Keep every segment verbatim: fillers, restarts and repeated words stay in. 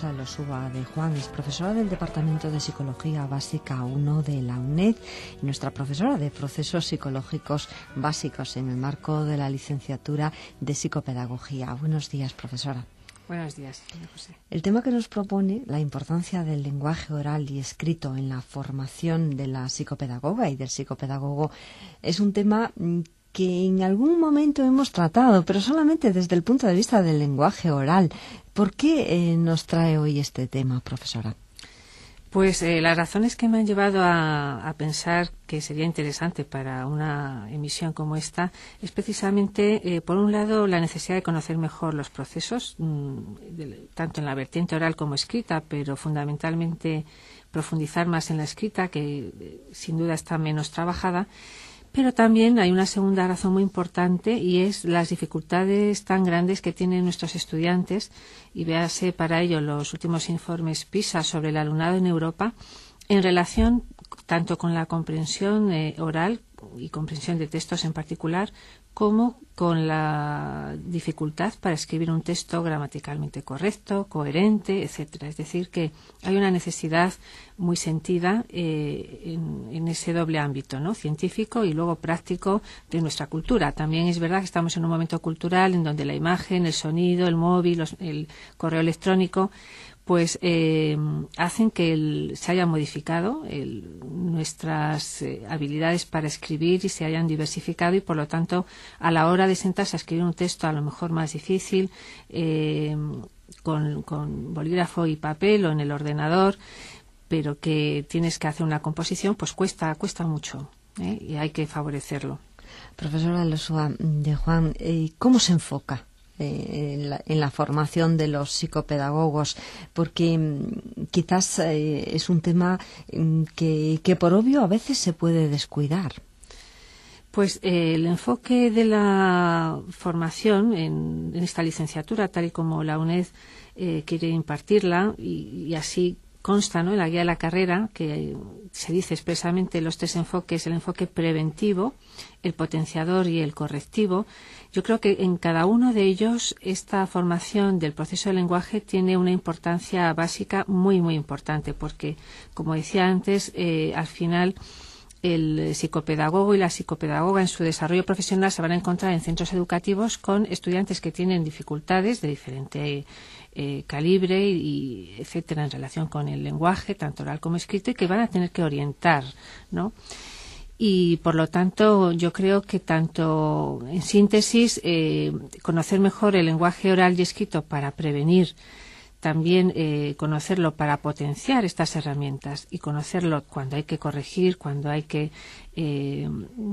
Rosa Elosúa de Juan, es profesora del Departamento de Psicología Básica uno de la UNED y nuestra profesora de Procesos Psicológicos Básicos en el marco de la licenciatura de Psicopedagogía. Buenos días, profesora. Buenos días, señor José. El tema que nos propone, la importancia del lenguaje oral y escrito en la formación de la psicopedagoga y del psicopedagogo, es un tema que en algún momento hemos tratado, pero solamente desde el punto de vista del lenguaje oral. ¿Por qué eh, nos trae hoy este tema, profesora? Pues eh, las razones que me han llevado a, a pensar que sería interesante para una emisión como esta es precisamente, eh, por un lado, la necesidad de conocer mejor los procesos, mmm, de, tanto en la vertiente oral como escrita, pero fundamentalmente profundizar más en la escrita, que eh, sin duda está menos trabajada. Pero también hay una segunda razón muy importante y es las dificultades tan grandes que tienen nuestros estudiantes, y véase para ello los últimos informes PISA sobre el alumnado en Europa, en relación tanto con la comprensión eh, oral y comprensión de textos en particular, como con la dificultad para escribir un texto gramaticalmente correcto, coherente, etcétera. Es decir, que hay una necesidad muy sentida eh, en, en ese doble ámbito, ¿no?, científico y luego práctico de nuestra cultura. También es verdad que estamos en un momento cultural en donde la imagen, el sonido, el móvil, los, el correo electrónico, pues eh, hacen que el, se haya modificado el, nuestras eh, habilidades para escribir y se hayan diversificado, y por lo tanto a la hora de sentarse a escribir un texto a lo mejor más difícil, eh, con, con bolígrafo y papel o en el ordenador, pero que tienes que hacer una composición, pues cuesta, cuesta mucho, ¿eh? Y hay que favorecerlo. Profesora Elosúa de Juan, ¿cómo se enfoca Eh, en, la, en la formación de los psicopedagogos? Porque mm, quizás eh, es un tema mm, que, que por obvio a veces se puede descuidar. Pues eh, el enfoque de la formación en, en esta licenciatura, tal y como la UNED eh, quiere impartirla, y, y así consta, ¿no?, en la guía de la carrera, que se dice expresamente los tres enfoques: el enfoque preventivo, el potenciador y el correctivo. Yo creo que en cada uno de ellos esta formación del proceso del lenguaje tiene una importancia básica muy, muy importante, porque, como decía antes, eh, al final el psicopedagogo y la psicopedagoga en su desarrollo profesional se van a encontrar en centros educativos con estudiantes que tienen dificultades de diferente eh, calibre y etcétera en relación con el lenguaje, tanto oral como escrito, y que van a tener que orientar, ¿no? Y por lo tanto yo creo que tanto, en síntesis, eh, conocer mejor el lenguaje oral y escrito para prevenir, también eh, conocerlo para potenciar estas herramientas, y conocerlo cuando hay que corregir, cuando hay que eh,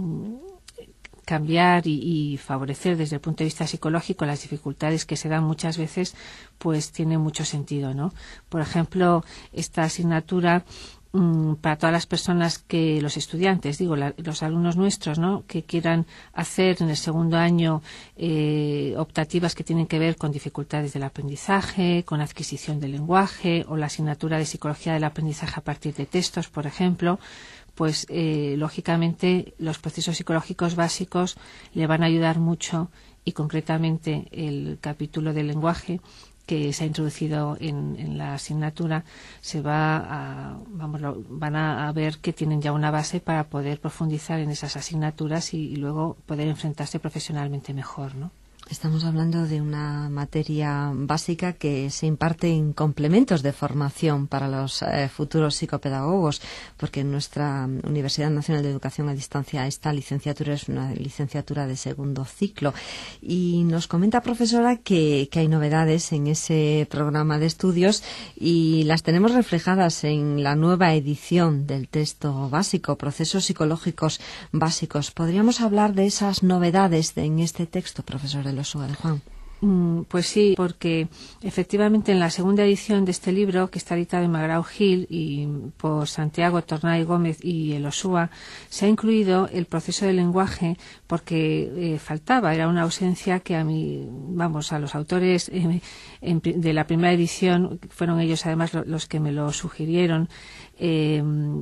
cambiar y, y favorecer desde el punto de vista psicológico las dificultades que se dan muchas veces, pues tiene mucho sentido, ¿no? Por ejemplo, esta asignatura, para todas las personas que, los estudiantes, digo, la, los alumnos nuestros, ¿no?, que quieran hacer en el segundo año eh, optativas que tienen que ver con dificultades del aprendizaje, con adquisición del lenguaje, o la asignatura de psicología del aprendizaje a partir de textos, por ejemplo, pues eh, lógicamente los procesos psicológicos básicos le van a ayudar mucho, y concretamente el capítulo del lenguaje que se ha introducido en, en la asignatura se va a, vamos, lo, van a, a ver que tienen ya una base para poder profundizar en esas asignaturas y, y luego poder enfrentarse profesionalmente mejor, ¿no? Estamos hablando de una materia básica que se imparte en complementos de formación para los eh, futuros psicopedagogos, porque en nuestra Universidad Nacional de Educación a Distancia esta licenciatura es una licenciatura de segundo ciclo. Y nos comenta, profesora, que, que hay novedades en ese programa de estudios y las tenemos reflejadas en la nueva edición del texto básico, Procesos Psicológicos Básicos. ¿Podríamos hablar de esas novedades de, en este texto, profesor Elosúa de Juan? Pues sí, porque efectivamente en la segunda edición de este libro, que está editado en Magrao-Gil y por Santiago Tornay Gómez y Elosúa, se ha incluido el proceso del lenguaje porque eh, faltaba, era una ausencia que a mí, vamos, a los autores eh, en, de la primera edición, fueron ellos además lo, los que me lo sugirieron, eh,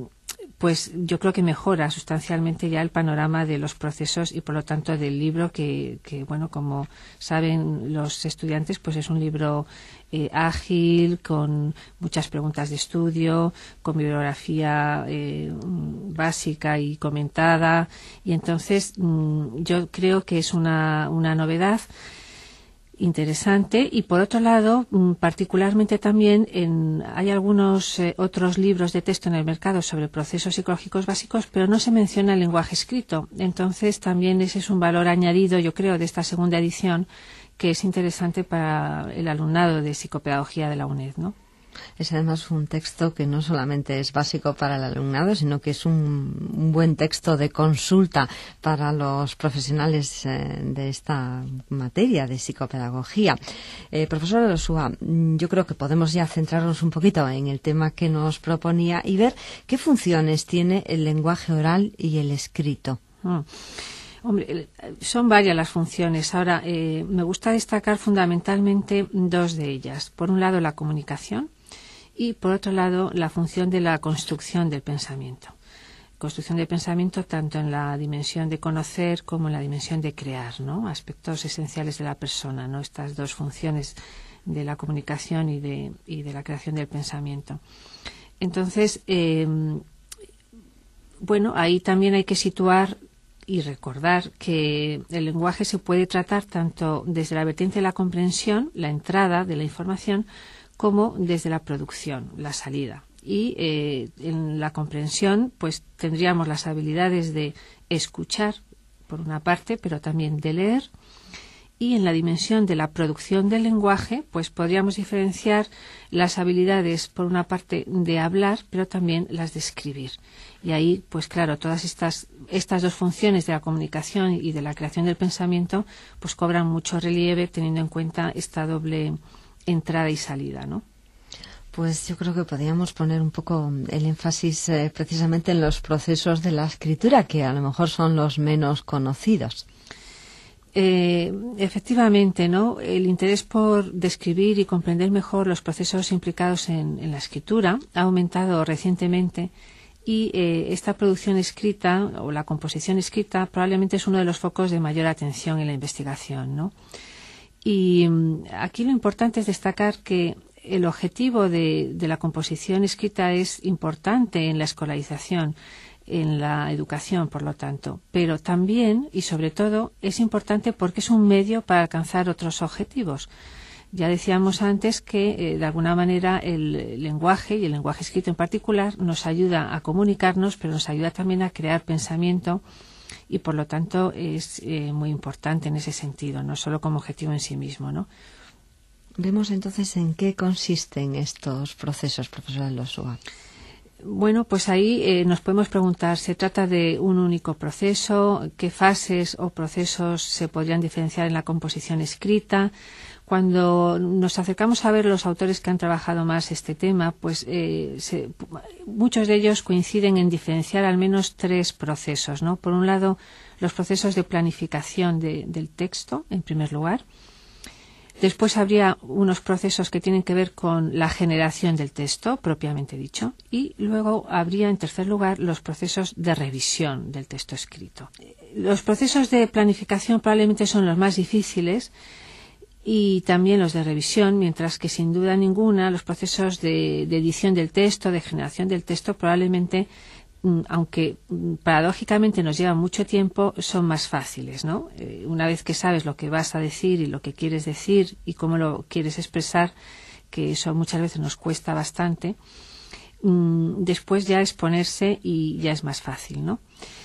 pues yo creo que mejora sustancialmente ya el panorama de los procesos y por lo tanto del libro que, que bueno, como saben los estudiantes, pues es un libro eh, ágil, con muchas preguntas de estudio, con bibliografía eh, básica y comentada, y entonces mmm, yo creo que es una, una novedad interesante. Y por otro lado, particularmente también en, hay algunos eh, otros libros de texto en el mercado sobre procesos psicológicos básicos, pero no se menciona el lenguaje escrito. Entonces también ese es un valor añadido, yo creo, de esta segunda edición, que es interesante para el alumnado de psicopedagogía de la UNED, ¿no? Es además un texto que no solamente es básico para el alumnado, sino que es un, un buen texto de consulta para los profesionales eh, de esta materia de psicopedagogía. Eh, profesor Elosúa, yo creo que podemos ya centrarnos un poquito en el tema que nos proponía y ver qué funciones tiene el lenguaje oral y el escrito. Mm. Hombre, son varias las funciones. Ahora, eh, me gusta destacar fundamentalmente dos de ellas. Por un lado, la comunicación y, por otro lado, la función de la construcción del pensamiento. Construcción del pensamiento tanto en la dimensión de conocer como en la dimensión de crear, ¿no? Aspectos esenciales de la persona, ¿no? Estas dos funciones de la comunicación y de, y de la creación del pensamiento. Entonces, eh, bueno, ahí también hay que situar y recordar que el lenguaje se puede tratar tanto desde la vertiente de la comprensión, la entrada de la información, como desde la producción, la salida. Y eh, en la comprensión, pues tendríamos las habilidades de escuchar, por una parte, pero también de leer. Y en la dimensión de la producción del lenguaje, pues podríamos diferenciar las habilidades, por una parte, de hablar, pero también las de escribir. Y ahí, pues claro, todas estas, estas dos funciones de la comunicación y de la creación del pensamiento, pues cobran mucho relieve teniendo en cuenta esta doble entrada y salida, ¿no? Pues yo creo que podríamos poner un poco el énfasis eh, precisamente en los procesos de la escritura, que a lo mejor son los menos conocidos. Eh, efectivamente, ¿no? El interés por describir y comprender mejor los procesos implicados en, en la escritura ha aumentado recientemente y eh, esta producción escrita o la composición escrita probablemente es uno de los focos de mayor atención en la investigación, ¿no? Y um, aquí lo importante es destacar que el objetivo de, de la composición escrita es importante en la escolarización, en la educación, por lo tanto, pero también y sobre todo es importante porque es un medio para alcanzar otros objetivos. Ya decíamos antes que eh, de alguna manera el lenguaje y el lenguaje escrito en particular nos ayuda a comunicarnos, pero nos ayuda también a crear pensamiento y por lo tanto es eh, muy importante en ese sentido, no solo como objetivo en sí mismo, ¿no? Vemos entonces en qué consisten estos procesos, profesora Elosúa. Bueno, pues ahí eh, nos podemos preguntar, ¿se trata de un único proceso? ¿Qué fases o procesos se podrían diferenciar en la composición escrita? Cuando nos acercamos a ver los autores que han trabajado más este tema, pues eh, se, muchos de ellos coinciden en diferenciar al menos tres procesos, ¿no? Por un lado, los procesos de planificación de, del texto, en primer lugar. Después habría unos procesos que tienen que ver con la generación del texto, propiamente dicho, y luego habría, en tercer lugar, los procesos de revisión del texto escrito. Los procesos de planificación probablemente son los más difíciles y también los de revisión, mientras que sin duda ninguna los procesos de, de edición del texto, de generación del texto, probablemente, aunque paradójicamente nos lleva mucho tiempo, son más fáciles, ¿no? Eh, una vez que sabes lo que vas a decir y lo que quieres decir y cómo lo quieres expresar, que eso muchas veces nos cuesta bastante, mmm, después ya exponerse y ya es más fácil, ¿no?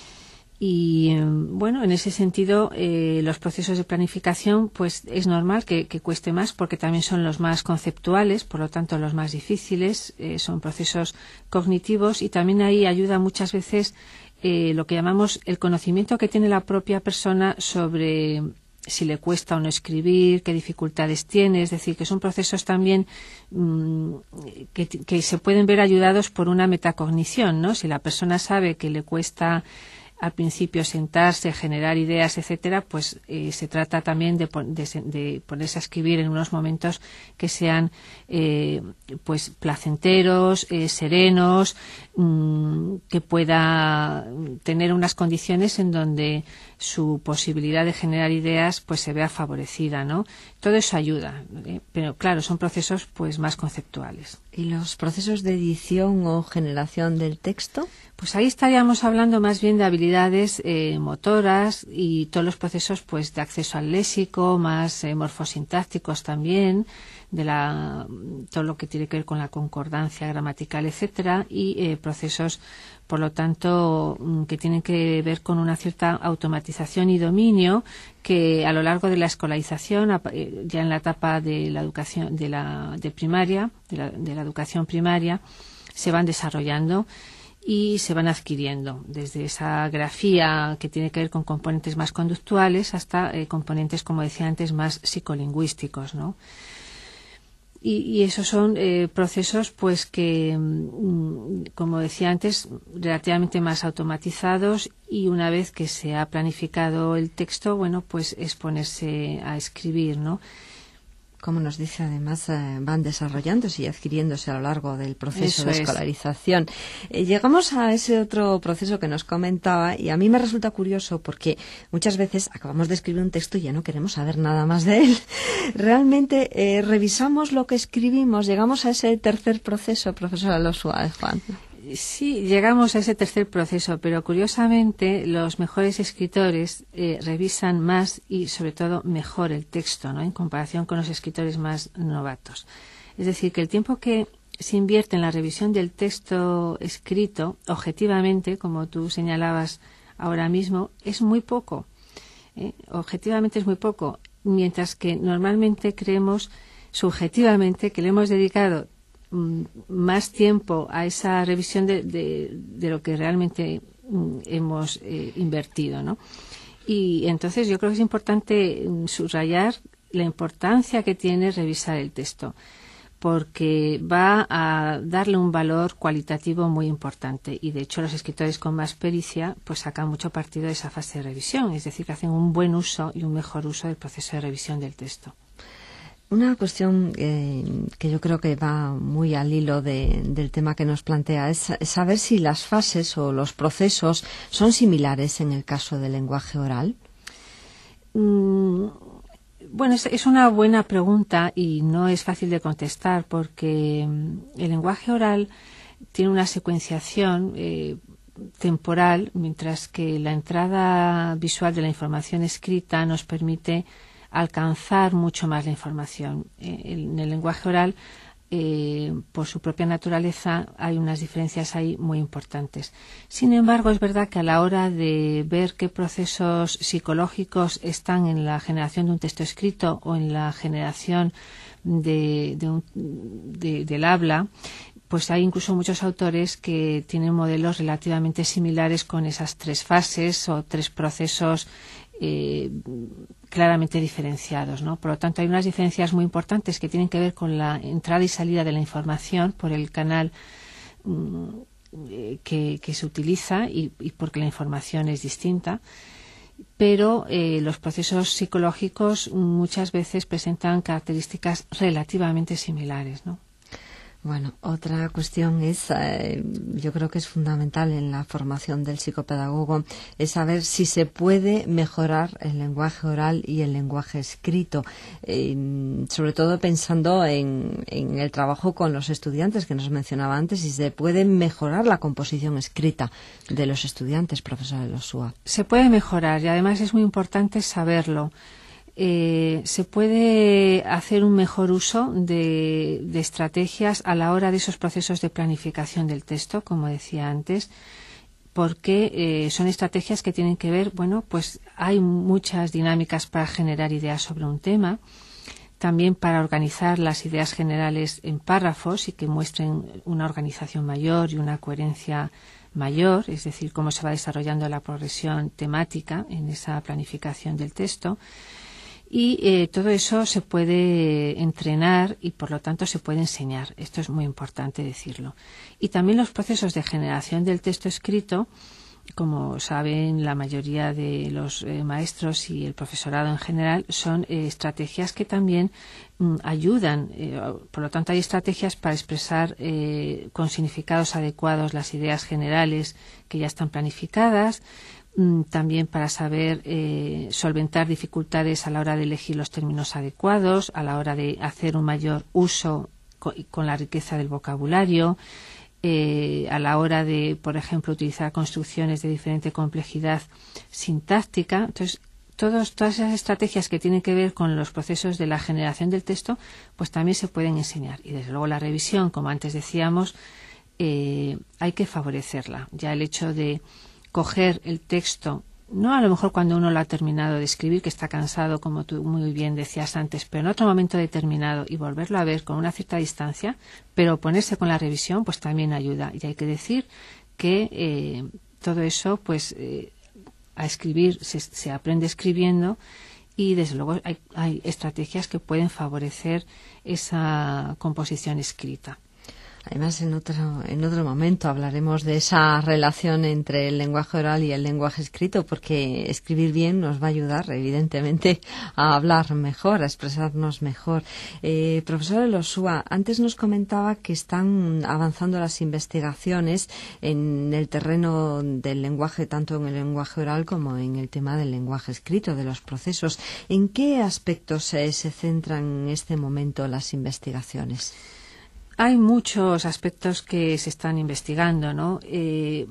Y bueno, en ese sentido, eh, los procesos de planificación, pues es normal que, que cueste más porque también son los más conceptuales, por lo tanto los más difíciles, eh, son procesos cognitivos y también ahí ayuda muchas veces eh, lo que llamamos el conocimiento que tiene la propia persona sobre si le cuesta o no escribir, qué dificultades tiene, es decir, que son procesos también mmm, que, que se pueden ver ayudados por una metacognición, ¿no? Si la persona sabe que le cuesta al principio sentarse, generar ideas, etcétera, pues eh, se trata también de, de, de ponerse a escribir en unos momentos que sean eh, pues placenteros, eh, serenos, mmm, que pueda tener unas condiciones en donde su posibilidad de generar ideas pues se vea favorecida, ¿no? Todo eso ayuda, ¿eh? Pero claro, son procesos pues más conceptuales. ¿Y los procesos de edición o generación del texto? Pues ahí estaríamos hablando más bien de habilidades eh, motoras y todos los procesos pues de acceso al léxico, más eh, morfosintácticos también, de la todo lo que tiene que ver con la concordancia gramatical, etcétera, y eh, procesos, por lo tanto, que tienen que ver con una cierta automatización y dominio que a lo largo de la escolarización, ya en la etapa de la educación de la de primaria, de la, de la educación primaria, se van desarrollando y se van adquiriendo, desde esa grafía que tiene que ver con componentes más conductuales hasta eh, componentes, como decía antes, más psicolingüísticos, ¿no? Y, y esos son eh, procesos pues que, mm, como decía antes, relativamente más automatizados, y una vez que se ha planificado el texto, bueno, pues es ponerse a escribir, ¿no? Como nos dice, además, eh, van desarrollándose y adquiriéndose a lo largo del proceso Eso de escolarización. Eh, llegamos a ese otro proceso que nos comentaba, y a mí me resulta curioso porque muchas veces acabamos de escribir un texto y ya no queremos saber nada más de él. Realmente eh, revisamos lo que escribimos, llegamos a ese tercer proceso, profesora Elosua, Juan. Sí, llegamos a ese tercer proceso, pero curiosamente los mejores escritores eh, revisan más y sobre todo mejor el texto, ¿no?, en comparación con los escritores más novatos. Es decir, que el tiempo que se invierte en la revisión del texto escrito, objetivamente, como tú señalabas ahora mismo, es muy poco. ¿eh? Objetivamente es muy poco, mientras que normalmente creemos subjetivamente que le hemos dedicado más tiempo a esa revisión de, de, de lo que realmente mm, hemos eh, invertido, ¿no? Y entonces yo creo que es importante subrayar la importancia que tiene revisar el texto, porque va a darle un valor cualitativo muy importante, y de hecho los escritores con más pericia pues sacan mucho partido de esa fase de revisión, es decir, que hacen un buen uso y un mejor uso del proceso de revisión del texto. Una cuestión eh, que yo creo que va muy al hilo de, del tema que nos plantea es saber si las fases o los procesos son similares en el caso del lenguaje oral. Mm, bueno, es, es una buena pregunta y no es fácil de contestar, porque el lenguaje oral tiene una secuenciación eh, temporal, mientras que la entrada visual de la información escrita nos permite alcanzar mucho más la información. En el lenguaje oral, eh, por su propia naturaleza, hay unas diferencias ahí muy importantes. Sin embargo, es verdad que a la hora de ver qué procesos psicológicos están en la generación de un texto escrito o en la generación de, de un, de, del habla, pues hay incluso muchos autores que tienen modelos relativamente similares con esas tres fases o tres procesos Eh, claramente diferenciados, ¿no? Por lo tanto, hay unas diferencias muy importantes que tienen que ver con la entrada y salida de la información por el canal mm, que, que se utiliza y, y porque la información es distinta, pero eh, los procesos psicológicos muchas veces presentan características relativamente similares, ¿no? Bueno, otra cuestión es, eh, yo creo que es fundamental en la formación del psicopedagogo, es saber si se puede mejorar el lenguaje oral y el lenguaje escrito, eh, sobre todo pensando en, en el trabajo con los estudiantes que nos mencionaba antes, si se puede mejorar la composición escrita de los estudiantes, profesora Elosua. Se puede mejorar, y además es muy importante saberlo. Eh, se puede hacer un mejor uso de, de estrategias a la hora de esos procesos de planificación del texto, como decía antes, porque eh, son estrategias que tienen que ver, bueno, pues hay muchas dinámicas para generar ideas sobre un tema, también para organizar las ideas generales en párrafos y que muestren una organización mayor y una coherencia mayor, es decir, cómo se va desarrollando la progresión temática en esa planificación del texto. Y eh, todo eso se puede entrenar y, por lo tanto, se puede enseñar. Esto es muy importante decirlo. Y también los procesos de generación del texto escrito como saben la mayoría de los eh, maestros y el profesorado en general, son eh, estrategias que también mm, ayudan. Eh, por lo tanto, hay estrategias para expresar eh, con significados adecuados las ideas generales que ya están planificadas, mm, también para saber eh, solventar dificultades a la hora de elegir los términos adecuados, a la hora de hacer un mayor uso con, con la riqueza del vocabulario, Eh, a la hora de, por ejemplo, utilizar construcciones de diferente complejidad sintáctica. Entonces, todos, todas esas estrategias que tienen que ver con los procesos de la generación del texto, pues también se pueden enseñar. Y desde luego la revisión, como antes decíamos, eh, hay que favorecerla. Ya el hecho de coger el texto, no a lo mejor cuando uno lo ha terminado de escribir, que está cansado, como tú muy bien decías antes, pero en otro momento determinado, y volverlo a ver con una cierta distancia, pero ponerse con la revisión, pues también ayuda. Y hay que decir que eh, todo eso, pues eh, a escribir se, se aprende escribiendo, y desde luego hay, hay estrategias que pueden favorecer esa composición escrita. Además, en otro, en otro momento hablaremos de esa relación entre el lenguaje oral y el lenguaje escrito, porque escribir bien nos va a ayudar, evidentemente, a hablar mejor, a expresarnos mejor. Eh, profesor Elosúa, antes nos comentaba que están avanzando las investigaciones en el terreno del lenguaje, tanto en el lenguaje oral como en el tema del lenguaje escrito, de los procesos. ¿En qué aspectos eh, se centran en este momento las investigaciones? Hay muchos aspectos que se están investigando, ¿no? Eh,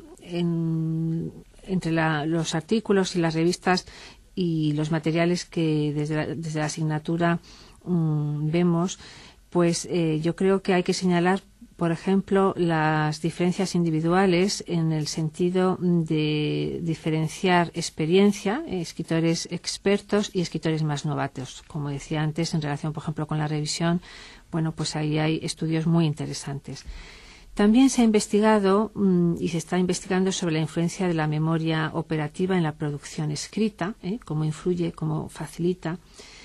en, entre la, los artículos y las revistas y los materiales que desde la, desde la asignatura um, vemos, pues eh, yo creo que hay que señalar, por ejemplo, las diferencias individuales en el sentido de diferenciar experiencia, eh, escritores expertos y escritores más novatos. Como decía antes, en relación, por ejemplo, con la revisión, bueno, pues ahí hay estudios muy interesantes. También se ha investigado mmm, y se está investigando sobre la influencia de la memoria operativa en la producción escrita, ¿eh? Cómo influye, cómo facilita.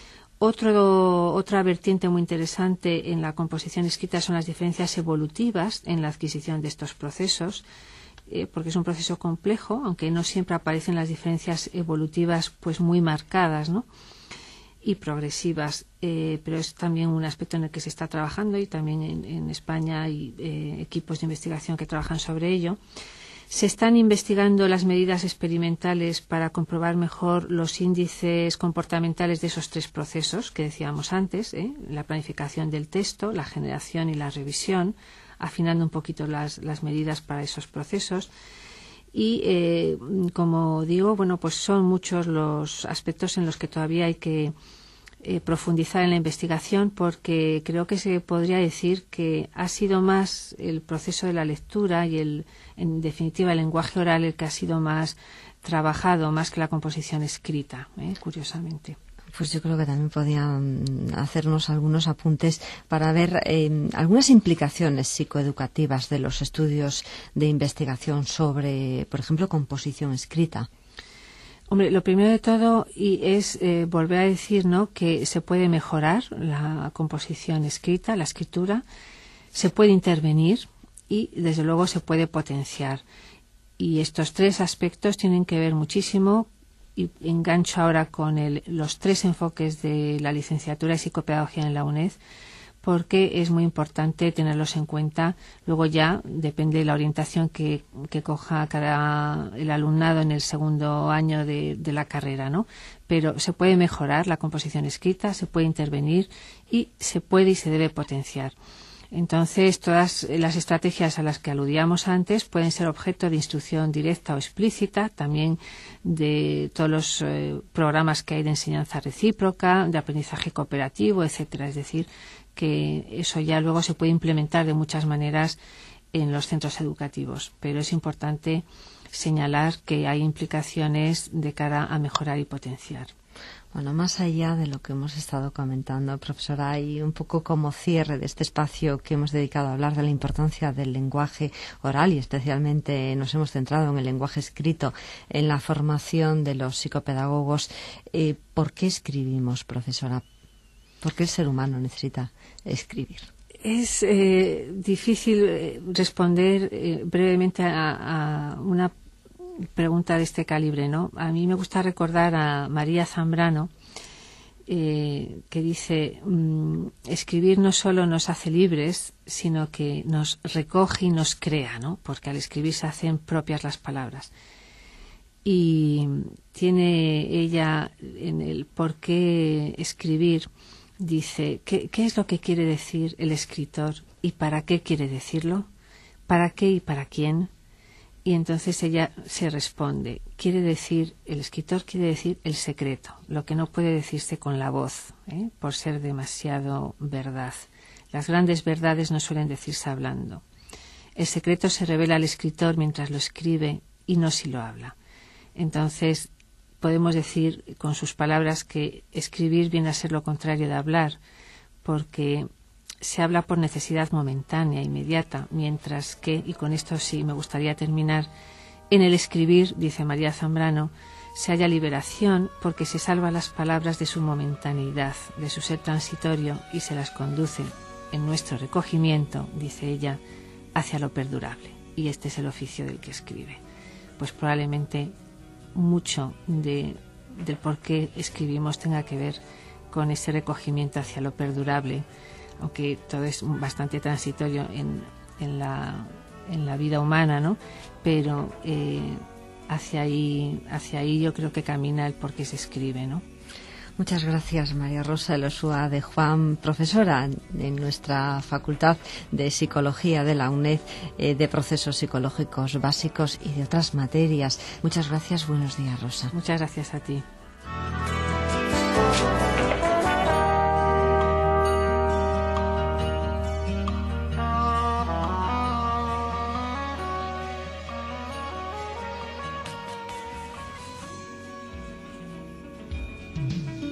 Otro, otra vertiente muy interesante en la composición escrita son las diferencias evolutivas en la adquisición de estos procesos, eh, porque es un proceso complejo, aunque no siempre aparecen las diferencias evolutivas pues muy marcadas, ¿no? Y progresivas, eh, pero es también un aspecto en el que se está trabajando, y también en, en España hay eh, equipos de investigación que trabajan sobre ello. Se están investigando las medidas experimentales para comprobar mejor los índices comportamentales de esos tres procesos que decíamos antes, ¿eh? La planificación del texto, la generación y la revisión, afinando un poquito las, las medidas para esos procesos. Y, eh, como digo, bueno, pues son muchos los aspectos en los que todavía hay que eh, profundizar en la investigación, porque creo que se podría decir que ha sido más el proceso de la lectura y, el, en definitiva, el lenguaje oral el que ha sido más trabajado, más que la composición escrita, ¿eh? Curiosamente. Pues yo creo que también podían hacernos algunos apuntes para ver eh, algunas implicaciones psicoeducativas de los estudios de investigación sobre, por ejemplo, composición escrita. Hombre, lo primero de todo y es eh, volver a decir, ¿no?, que se puede mejorar la composición escrita, la escritura, se puede intervenir y, desde luego, se puede potenciar. Y estos tres aspectos tienen que ver muchísimo, y engancho ahora con el, los tres enfoques de la licenciatura de psicopedagogía en la UNED, porque es muy importante tenerlos en cuenta. Luego ya depende de la orientación que, que coja cada el alumnado en el segundo año de, de la carrera, ¿no? Pero se puede mejorar la composición escrita, se puede intervenir y se puede y se debe potenciar. Entonces, todas las estrategias a las que aludíamos antes pueden ser objeto de instrucción directa o explícita, también de todos los eh, programas que hay de enseñanza recíproca, de aprendizaje cooperativo, etcétera. Es decir, que eso ya luego se puede implementar de muchas maneras en los centros educativos, pero es importante señalar que hay implicaciones de cara a mejorar y potenciar. Bueno, más allá de lo que hemos estado comentando, profesora, y un poco como cierre de este espacio que hemos dedicado a hablar de la importancia del lenguaje oral, y especialmente nos hemos centrado en el lenguaje escrito en la formación de los psicopedagogos, eh, ¿por qué escribimos, profesora? ¿Por qué el ser humano necesita escribir? Es eh, difícil eh, responder eh, brevemente a, a una pregunta de este calibre, ¿no? A mí me gusta recordar a María Zambrano, eh, que dice, mmm, escribir no solo nos hace libres, sino que nos recoge y nos crea, ¿no? Porque al escribir se hacen propias las palabras. Y tiene ella en el por qué escribir, dice, ¿qué, qué es lo que quiere decir el escritor y para qué quiere decirlo? ¿Para qué y para quién? Y entonces ella se responde, quiere decir, el escritor quiere decir el secreto, lo que no puede decirse con la voz, ¿eh? por ser demasiado verdad. Las grandes verdades no suelen decirse hablando. El secreto se revela al escritor mientras lo escribe y no si lo habla. Entonces podemos decir con sus palabras que escribir viene a ser lo contrario de hablar, porque se habla por necesidad momentánea, inmediata, mientras que, y con esto sí me gustaría terminar, en el escribir, dice María Zambrano, se halla liberación porque se salva las palabras de su momentaneidad, de su ser transitorio y se las conduce en nuestro recogimiento, dice ella, hacia lo perdurable. Y este es el oficio del que escribe. Pues probablemente mucho de, del por qué escribimos tenga que ver con ese recogimiento hacia lo perdurable, aunque todo es bastante transitorio en, en, la, en la vida humana, ¿no? Pero eh, hacia ahí, hacia ahí yo creo que camina el por qué se escribe, ¿no? Muchas gracias, María Rosa Elosúa de Juan, profesora en nuestra Facultad de Psicología de la UNED, eh, de procesos psicológicos básicos y de otras materias. Muchas gracias, buenos días, Rosa. Muchas gracias a ti.